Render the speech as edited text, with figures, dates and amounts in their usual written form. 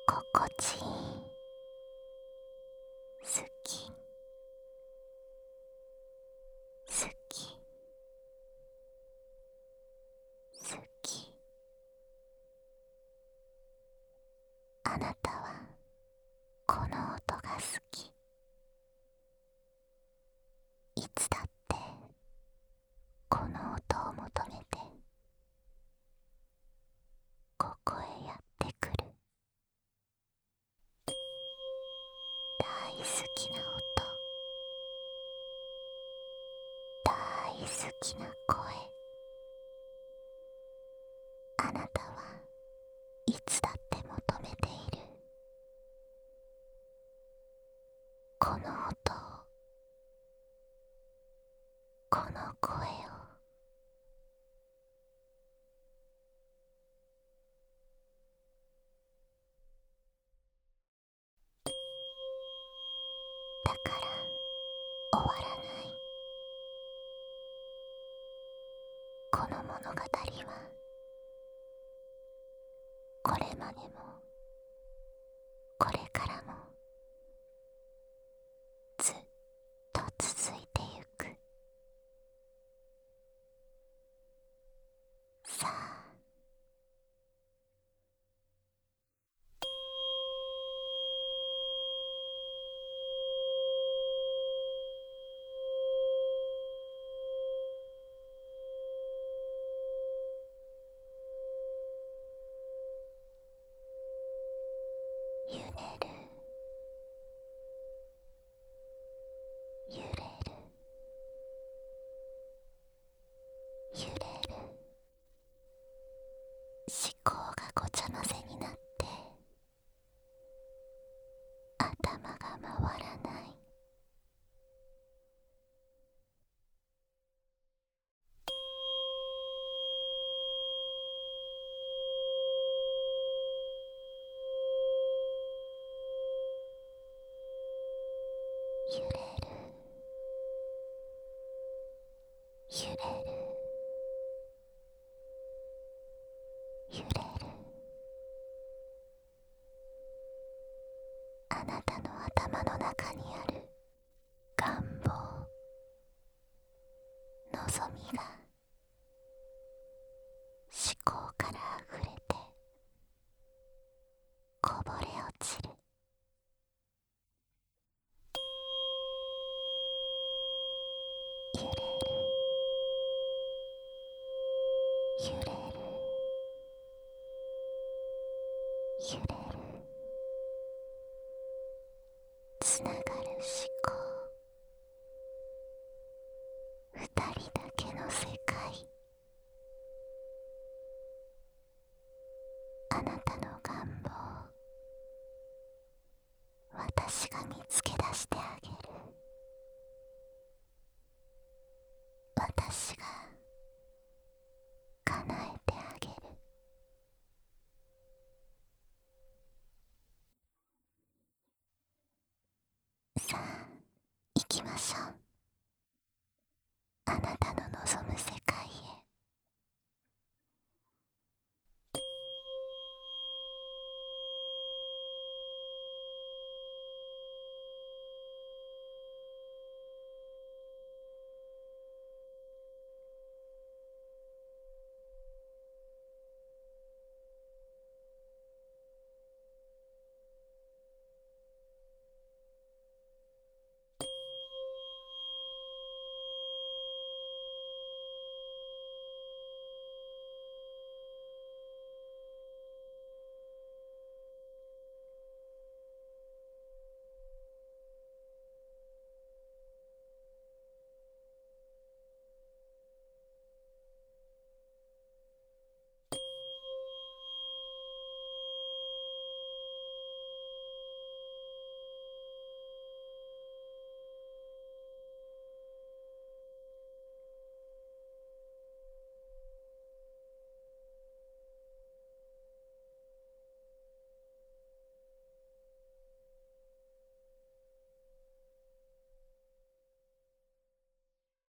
心地いい、好き、好き、好き。あなたはこの音が好き。いつだってこの音を求めてここへやってくる。大好きな音、大好きな声。あなたはいつだって求めているこの音を、この声を。だから終わらない。この物語はこれまでもこれからもずっと続いてゆく。さあ、揺れる、揺れる、揺れる。思考がごちゃ混ぜになって頭が回らない。揺れる、揺れる、揺れる。あなたの頭の中にある願望、望みが思考からあふれてこぼれ落ちる。揺れる、揺れる、揺れる。つながる思考、二人だけの世界。あなたの願望、私が見つけ出してあげる。私が叶えてあげる。さあ、行きましょう。あなたの望む世